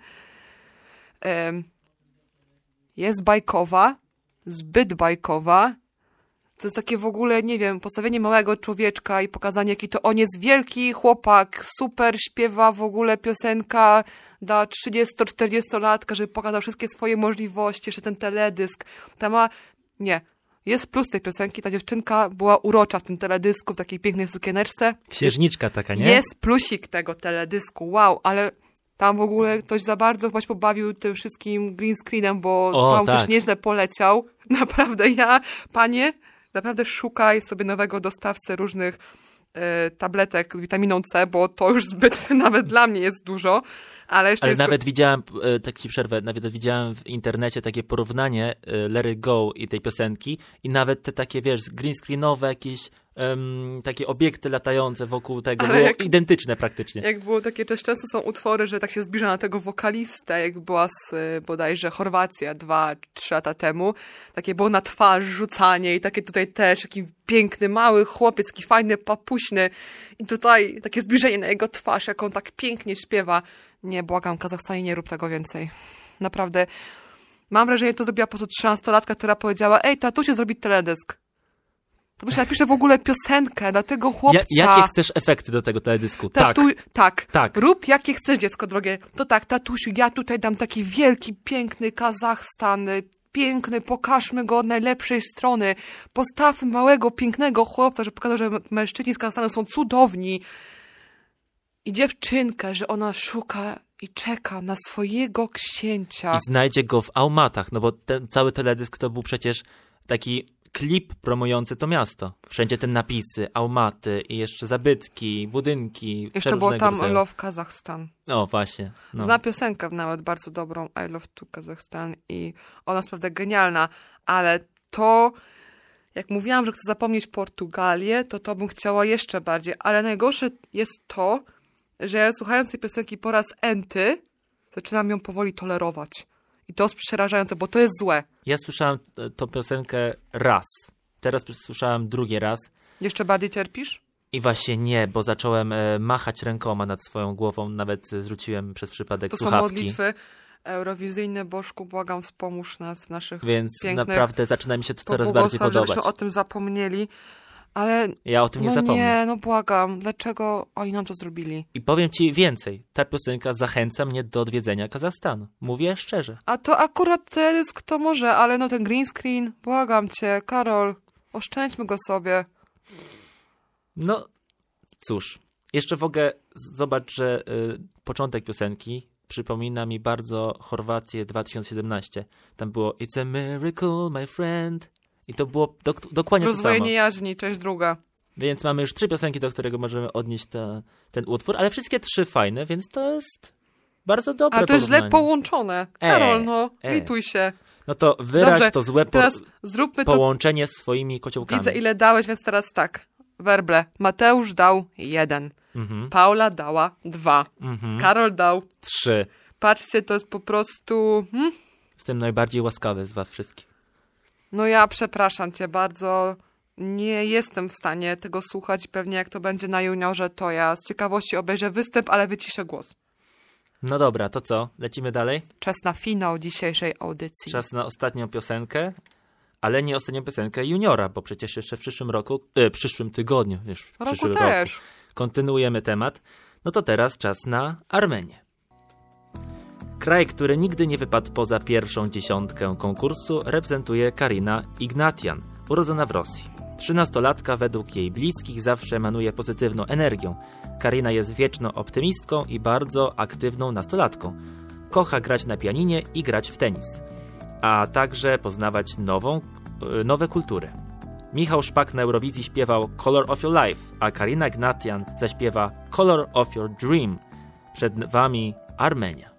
Jest bajkowa, zbyt bajkowa. To jest takie w ogóle, nie wiem, postawienie małego człowieczka i pokazanie, jaki to on jest wielki chłopak, super śpiewa w ogóle piosenka dla 30-40-latka, żeby pokazał wszystkie swoje możliwości, jeszcze ten teledysk. Nie. Jest plus tej piosenki, ta dziewczynka była urocza w tym teledysku, w takiej pięknej sukieneczce. Księżniczka taka, nie? Jest plusik tego teledysku, wow, ale tam w ogóle ktoś za bardzo chyba się pobawił tym wszystkim green screenem, bo O, tam tak. ktoś nieźle poleciał. Naprawdę panie, naprawdę szukaj sobie nowego dostawcę różnych tabletek z witaminą C, bo to już zbyt nawet dla mnie jest dużo. Ale jeszcze Ale jest nawet widziałem, tak ci przerwę, nawet widziałem w internecie takie porównanie Let It Go i tej piosenki i nawet te takie, wiesz, green screenowe jakieś takie obiekty latające wokół tego, Ale było jak- identyczne praktycznie. Jak było takie, też często są utwory, że tak się zbliża na tego wokalistę, jak była z bodajże Chorwacja 2-3 lata temu. Takie było na twarz rzucanie i takie tutaj też, taki piękny, mały chłopiec, taki fajny, papuśny. I tutaj takie zbliżenie na jego twarz, jak on tak pięknie śpiewa. Nie, błagam, Kazachstanie, nie rób tego więcej. Naprawdę. Mam wrażenie, to zrobiła po prostu 13-latka, która powiedziała: ej, tatusiu, zrobić teledysk. Tatusiu, napiszę w ogóle piosenkę dla tego chłopca. Jakie chcesz efekty do tego teledysku? Tak. Tak. Rób jakie chcesz, dziecko drogie. To tak, tatusiu, ja tutaj dam taki wielki, piękny Kazachstan, piękny, pokażmy go od najlepszej strony. Postawmy małego, pięknego chłopca, żeby pokazał, że mężczyźni z Kazachstanu są cudowni. I dziewczynkę, że ona szuka i czeka na swojego księcia. I znajdzie go w Almatach, no bo ten cały teledysk to był przecież taki klip promujący to miasto. Wszędzie te napisy, Almaty i jeszcze zabytki, budynki. Jeszcze było przeróżnego tam rodzaju. Love Kazachstan. O, właśnie. No. Zna piosenkę nawet bardzo dobrą, I Love to Kazakhstan, i ona jest naprawdę genialna, ale to, jak mówiłam, że chcę zapomnieć Portugalię, to bym chciała jeszcze bardziej, ale najgorsze jest to, że ja słuchając tej piosenki po raz enty, zaczynam ją powoli tolerować. I to jest przerażające, bo to jest złe. Ja słyszałem tą piosenkę raz. Teraz słyszałem drugi raz. Jeszcze bardziej cierpisz? I właśnie nie, bo zacząłem machać rękoma nad swoją głową, nawet zrzuciłem przez przypadek To słuchawki. są modlitwy eurowizyjne. Bożku, błagam, wspomóż nas w naszych Więc pięknych naprawdę zaczyna mi się to coraz bardziej pobłogosław, podobać. żebyśmy o tym zapomnieli. Ale Ja o tym nie no zapomnę. nie, no błagam, dlaczego oni nam to zrobili? I powiem ci więcej. Ta piosenka zachęca mnie do odwiedzenia Kazachstanu. Mówię szczerze. A to akurat teledysk to może, ale no ten green screen, błagam cię, Karol, oszczędźmy go sobie. No, cóż. Jeszcze w ogóle zobacz, że początek piosenki przypomina mi bardzo Chorwację 2017. Tam było It's a miracle, my friend. I to było dokładnie to samo. Rozdwojenie jaźni, część druga. Więc mamy już 3 piosenki, do którego możemy odnieść ten utwór, ale wszystkie 3 fajne, więc to jest bardzo dobre Ale to jest źle porównanie. połączone. Karol, no, e. lituj się. No to wyraź Dobrze, to złe Teraz zróbmy to. połączenie swoimi kociołkami. Widzę, ile dałeś, więc teraz tak. Werble. Mateusz dał 1. Paula dała 2. Karol dał 3. Patrzcie, to jest po prostu... Jestem najbardziej łaskawy z was wszystkich. No ja przepraszam cię bardzo, nie jestem w stanie tego słuchać i pewnie jak to będzie na juniorze, to ja z ciekawości obejrzę występ, ale wyciszę głos. No dobra, to co? Lecimy dalej? Czas na finał dzisiejszej audycji. Czas na ostatnią piosenkę, ale nie ostatnią piosenkę juniora, bo przecież jeszcze w przyszłym roku, przyszłym tygodniu, już w Roku przyszłym też. roku kontynuujemy temat. No to teraz czas na Armenię. Kraj, który nigdy nie wypadł poza pierwszą dziesiątkę konkursu, reprezentuje Karina Ignatian, urodzona w Rosji. 13-latka według jej bliskich zawsze emanuje pozytywną energią. Karina jest wieczną optymistką i bardzo aktywną nastolatką. Kocha grać na pianinie i grać w tenis, a także poznawać nowe kultury. Michał Szpak na Eurowizji śpiewał Color of Your Life, a Karina Ignatian zaśpiewa Color of Your Dream. Przed wami Armenia.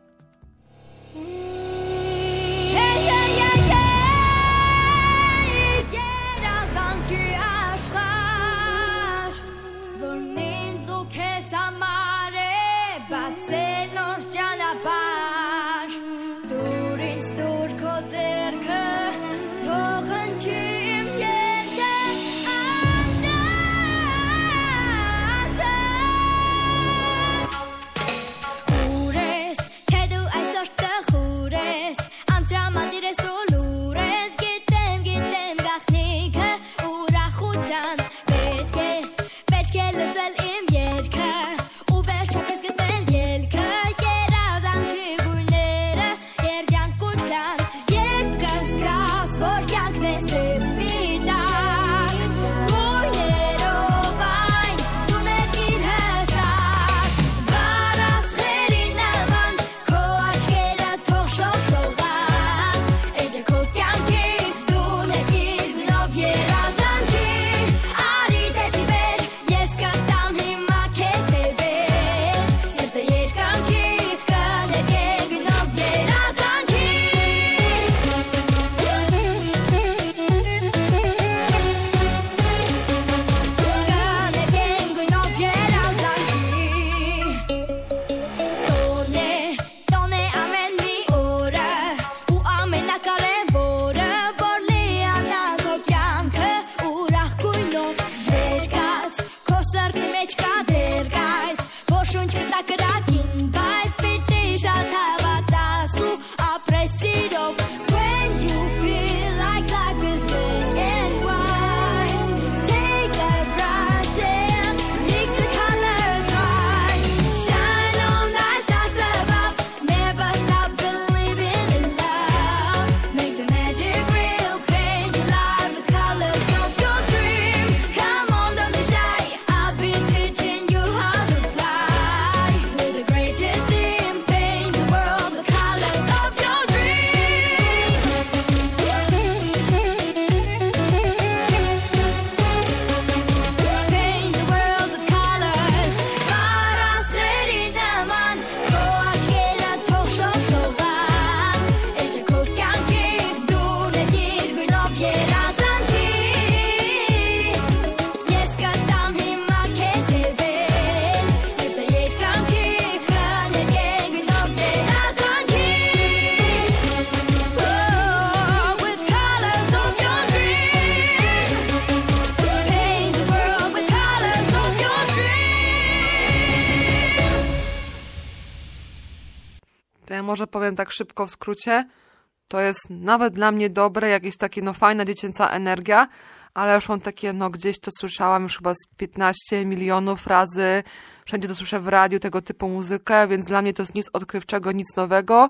To ja może powiem tak szybko w skrócie. To jest nawet dla mnie dobre, jakieś takie fajna dziecięca energia, ale już mam takie, gdzieś to słyszałam już chyba z 15 milionów razy. Wszędzie to słyszę w radiu, tego typu muzykę, więc dla mnie to jest nic odkrywczego, nic nowego.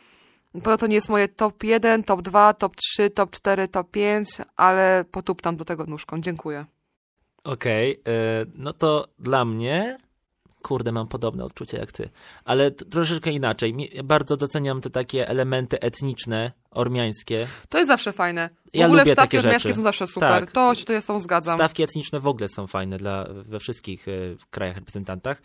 To nie jest moje top 1, top 2, top 3, top 4, top 5, ale potuptam do tego nóżką. Dziękuję. Okej, no to dla mnie... Kurde, mam podobne odczucie jak ty. Ale troszeczkę inaczej. Bardzo doceniam te takie elementy etniczne, ormiańskie. To jest zawsze fajne. W Ja ogóle lubię wstawki takie ormiańskie rzeczy. są zawsze super. Tak. To się tu ja z tą zgadzam. Stawki etniczne w ogóle są fajne we wszystkich krajach reprezentantach.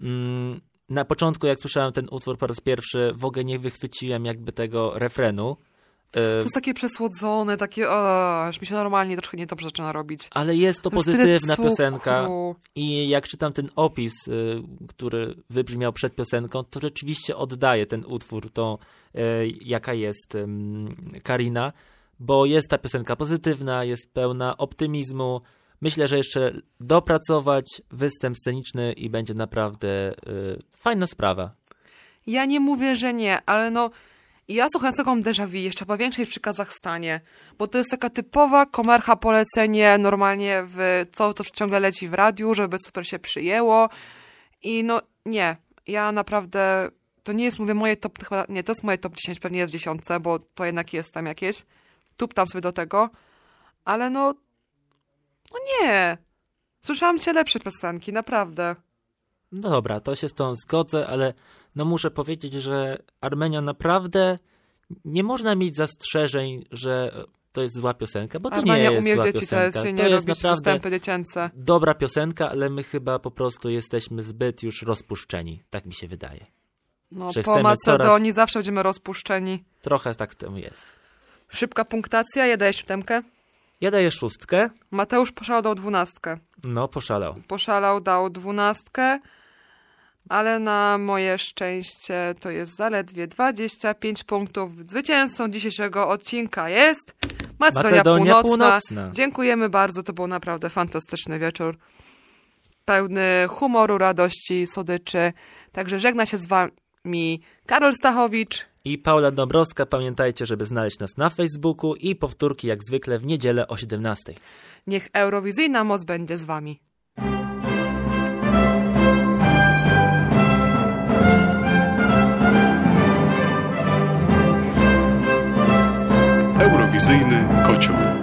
Na początku, jak słyszałem ten utwór po raz pierwszy, w ogóle nie wychwyciłem jakby tego refrenu. To jest takie przesłodzone, takie, aż mi się normalnie troszkę niedobrze zaczyna robić. Ale jest to To jest pozytywna tyle piosenka cukru. i jak czytam ten opis, który wybrzmiał przed piosenką, to rzeczywiście oddaje ten utwór, to jaka jest Karina. bo jest ta piosenka pozytywna, jest pełna optymizmu. Myślę, że jeszcze dopracować występ sceniczny i będzie naprawdę fajna sprawa. Ja nie mówię, że nie, ale no ja słuchając taką Déjà Vu jeszcze po większej przy Kazachstanie, bo to jest taka typowa komercha polecenie normalnie w co to ciągle leci w radiu, żeby super się przyjęło i no nie, ja naprawdę, to nie jest, mówię, moje top, chyba, nie, to jest moje top 10, pewnie jest w 10, bo to jednak jest tam jakieś, tam sobie do tego, ale no nie, słyszałam cię lepsze piosenki, naprawdę. No dobra, to się z tą zgodzę, ale no muszę powiedzieć, że Armenia naprawdę nie można mieć zastrzeżeń, że to jest zła piosenka, bo to Armenia nie jest umie w zła dzieci piosenka. tradycyjnie To jest robić naprawdę występy dziecięce. dobra piosenka, ale my chyba po prostu jesteśmy zbyt już rozpuszczeni, tak mi się wydaje. No, że po chcemy Macedonii zawsze będziemy rozpuszczeni. Trochę tak temu jest. Szybka punktacja, ja daję 7. Ja daję 6. Mateusz Poszalał dał 12. No, poszalał. Poszalał dał 12, ale na moje szczęście to jest zaledwie 25 punktów. Zwycięzcą dzisiejszego odcinka jest Macedonia Północna. Dziękujemy bardzo, to był naprawdę fantastyczny wieczór. Pełny humoru, radości, słodyczy. Także żegna się z wami Karol Stachowicz I Paula Dąbrowska. Pamiętajcie, żeby znaleźć nas na Facebooku i powtórki jak zwykle w niedzielę o 17:00. Niech eurowizyjna moc będzie z wami. Eurowizyjny kocioł.